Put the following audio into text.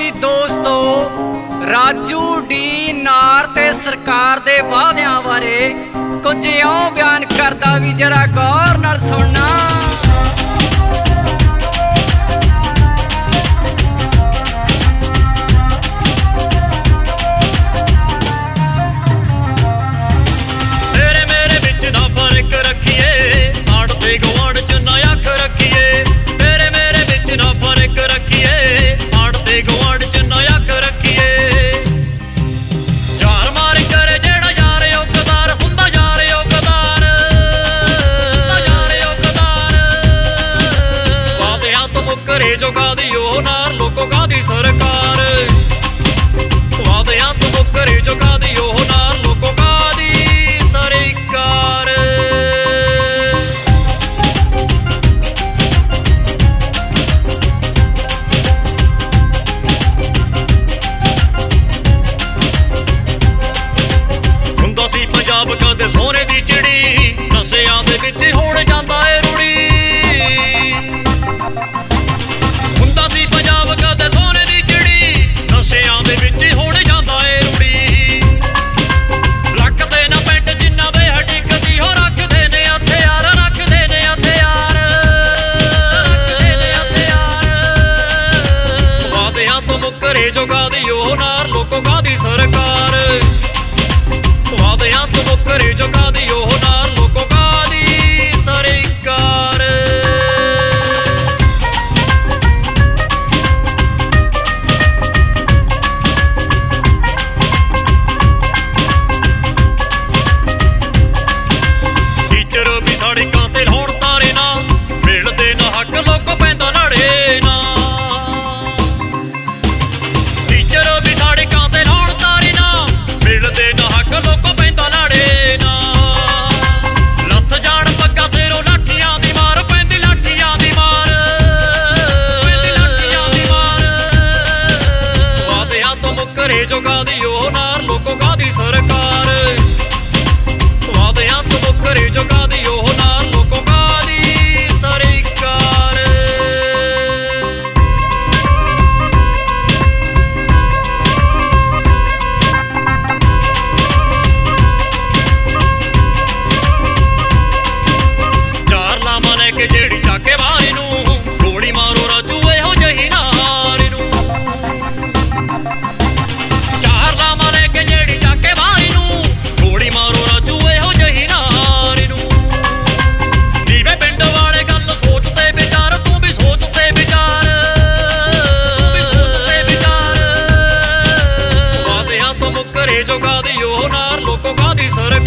ਜੀ ਦੋਸਤੋ, ਰਾਜੂ ਡੀ ਨਾਰ ਤੇ ਸਰਕਾਰ ਦੇ ਵਾਅਦਿਆਂ ਬਾਰੇ ਕੁਝ ਇਉਂ ਬਿਆਨ ਕਰਦਾ ਵੀ ਜਰਾ ਗੌਰ ਨਾਲ ਸੁਣਨਾ। ਤੇਰੇ ਮੇਰੇ ਵਿੱਚ ਨਾ ਫਰਕ ਰੱਖੀਏ, ਆੜ ਤੇ ਗਵਾਂਢ ਚ ਨਾ ਅੱਖ ਰੱਖੀਏ। ਤੇਰੇ ਮੇਰੇ ਵਿੱਚ ਨਾ ਫਰਕ ਰੱਖੀਏ, ਆੜ ਤੇ ਗਵਾਂਢ ਚ ਨਾ ਅੱਖ ਰੱਖੀਏ। ਯਾਰ ਮਾਰ ਕਰੇ ਜਿਹੜਾ ਯਾਰ ਯੋਗਦਾਰ ਹੁੰਦਾ, ਯਾਰ ਯੋਗਦਾਰ ਵਾਅਦਿਆਂ ਤੋਂ ਮੁੱਕਰੇ ਜੋ ਕਾਦੀ ਉਹ ਨਾਰ, ਲੋਕੋ ਕਾਦੀ ਸਰਕਾਰ। ਵਾਅਦਿਆਂ ਤੋਂ ਮੁੱਕਰੇ ਜੋ ਕਾਦੀ ਉਹ ਨਾਰ, ਲੋਕੋ ਕਾਦੀ ਸਰਕਾਰ। ਹੁੰਦਾ ਸੀ ਪੰਜਾਬ ਕਦੇ ਸੋਨੇ ਦੀ ਚਿੜੀ, ਨਸ਼ਿਆਂ ਦੇ ਵਿੱਚ ਹੁਣ ਜਾਂਦਾ ਏ ਰੁੜੀ। ਹੁੰਦਾ ਸੀ ਪੰਜਾਬ ਕਦੇ ਸੋਨੇ ਦੀ ਚਿੜੀ, ਨਸ਼ਿਆਂ ਦੇ ਵਿੱਚ ਹੁਣ ਜਾਂਦਾ ਏ ਰੁੜੀ। ਰੱਖਦੇ ਨਾ ਪਿੰਡ ਜਿਨ੍ਹਾਂ ਦੇ ਹਟਿਕਦੀ, ਹੋ ਰੱਖਦੇ ਨੇ ਹਥਿਆਰ, ਰੱਖਦੇ ਨੇ ਹਥਿਆਰ, ਰੱਖਦੇ ਨੇ ਹਥਿਆਰ। ਵਾਅਦਿਆਂ ਤੋਂ ਮੁੱਕਰੇ ਜੋ ਕਾਦੀ ਉਹ ਨਾਰ, ਲੋਕੋ ਕਾਦੀ ਸਰਕਾਰ। ਵਾਅਦਿਆਂ ਤੋਂ ਮੁੱਕਰੇ ਜੋ ਕਾਦੀ ਉਹ ਨਾਰ, ਲੋਕੋ ਕਾਦੀ ਸਰਕਾਰ। ਟੀਚਰ ਵੀ ਸੜਕਾਂ ਤੇ ਲਾਉਣ ਤਾਰੇ ਨਾ, ਮਿਲਦੇ ਨਾ ਹੱਕ ਲੋਕੋ ਪੈਂਦਾ ਲੜੇ ਨਾ। ਟੀਚਰ ਵੀ ਸੜਕਾਂ ਤੇ ਲਾਉਣ ਤਾਰੇ ਨਾ, ਮਿਲਦੇ ਨਾ ਹੱਕ ਲੋਕੋ ਪੈਂਦਾ ਲੜੇ ਨਾ। ਲੱਥ ਜਾਣ ਪੱਗਾਂ ਸਿਰੋਂ ਲਾਠੀਆਂ ਦੀ ਮਾਰ, ਪੈਂਦੀ ਲਾਠੀਆਂ ਦੀ ਮਾਰ, ਪੈਂਦੀ ਲਾਠੀਆਂ ਦੀ ਮਾਰ। ਵਾਅਦਿਆਂ ਤੋਂ ਮੁੱਕਰੇ ਜੋ ਕਾਦੀ ਉਹ ਨਾਰ, ਲੋਕੋ ਕਾਦੀ ਸਰਕਾਰ। ਵਾਅਦਿਆਂ ਤੋਂ ਮੁੱਕਰੇ ਜੋ ਕਾਦੀ ਉਹ ਨਾਰ, ਲੋਕੋ ਕਾਦੀ ਸਰਕਾਰ। ਚਾਰ ਲਾਵਾਂ ਲੈ ਕੇ ਜਿਹੜੀ ਚਾਕੇ ਵਾਰੀ ਨੂੰ, ਗੋਲੀ ਮਾਰੋ ਰਾਜੂ ਇਹੋ ਜਿਹੀ ਨਾਰੀ ਨੂੰ। ਚਾਰ ਲਾਵਾਂ ਲੈ ਕੇ ਜਿਹੜੀ ਚਾਕੇ ਵਾਰੀ ਨੂੰ, ਗੋਲੀ ਮਾਰੋ ਰਾਜੂ ਇਹੋ ਜਿਹੀ ਨਾਰੀ ਨੂੰ। ਨੀਵੇਂ ਪਿੰਡ ਵਾਲੇ ਗੱਲ ਸੋਚ ਤੇ ਵਿਚਾਰ, ਤੂੰ ਵੀ ਸੋਚ ਤੇ ਵਿਚਾਰ, ਤੂੰ ਵੀ ਸੋਚ ਤੇ ਵਿਚਾਰ। ਵਾਅਦਿਆਂ ਤੋਂ ਮੁੱਕਰੇ ਜੋ ਕਾਦੀ ਉਹ ਨਾਰ, ਲੋਕੋ ਕਾਦੀ ਸਰਕਾਰ।